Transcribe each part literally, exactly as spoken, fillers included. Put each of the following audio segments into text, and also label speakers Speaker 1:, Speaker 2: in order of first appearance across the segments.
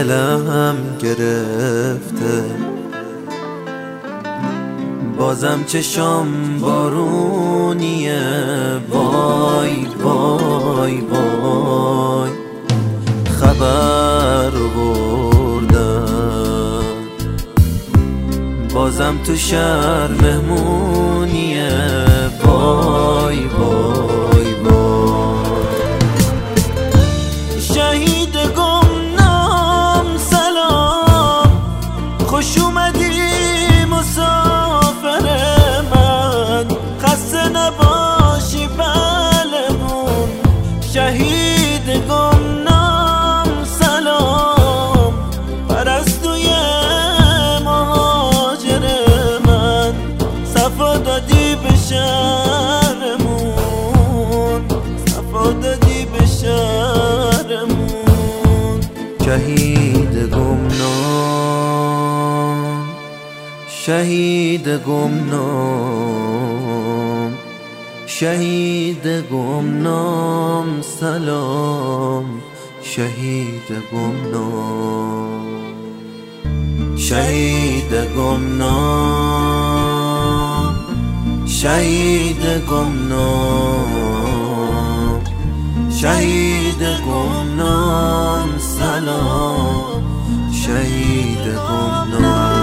Speaker 1: دلم گرفته، بازم چشام بارونیه. وای وای وای خبر بردن، بازم تو شهر مهمونیه. وای وای وای شهید گمنام سلام، خوش اومدی مسافر من، خسته نباشی بلمون. شهید گمنام سلام، پرستوی مهاجر من، صفا دادی به شهرمون، صفا دادی به شهرمون. شهید گمنام، شهید گمنام، شهید گمنام سلام. شهید گمنام، شهید گمنام، شهید گمنام، شهید گمنام سلام. شهید گمنام.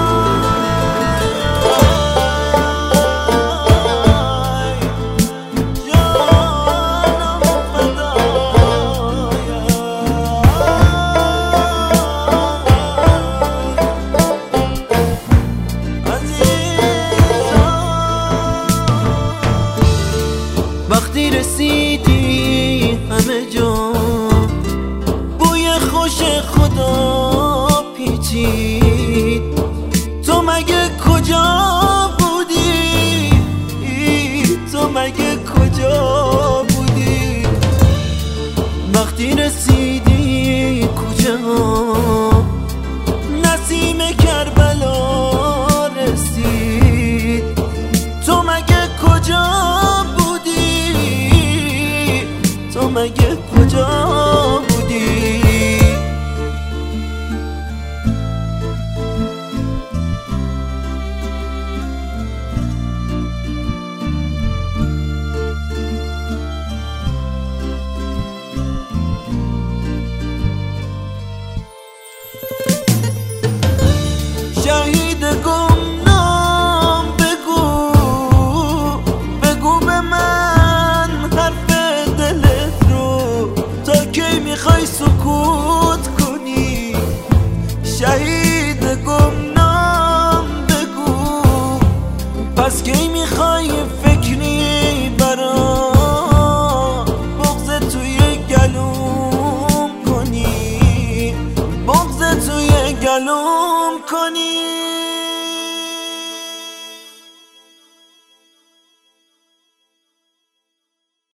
Speaker 1: وقتی رسیدی همه جا بوی خوش خدا پیچید، تو مگه کجا بودی؟ تو مگه کجا بودی؟ وقتی رسیدی کجا نسیم کربلا رسید، تو مگه کجا؟ تو مگه کجا